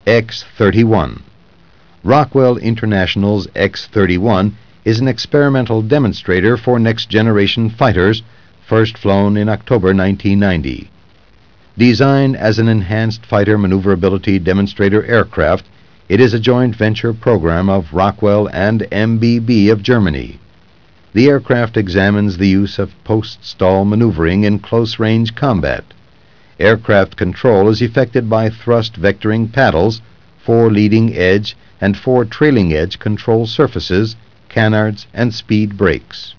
X-31. Rockwell International's X-31 is an experimental demonstrator for next-generation fighters, first flown in October 1990. Designed as an enhanced fighter maneuverability demonstrator aircraft, it is a joint venture program of Rockwell and MBB of Germany. The aircraft examines the use of post-stall maneuvering in close-range combat. Aircraft control is effected by thrust vectoring paddles, 4 leading edge and 4 trailing edge control surfaces, canards, and speed brakes.